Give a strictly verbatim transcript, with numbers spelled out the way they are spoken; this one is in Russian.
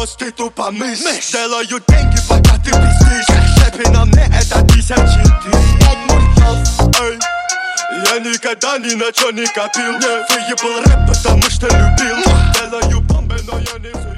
Просто ты тупо мышь. Делаю деньги, пока ты пиздишь. Шепи на мне, это тысячи ты. Эй, я никогда ни на чё не копил. Выебал рэп, потому что любил. Делаю бомбы, но я не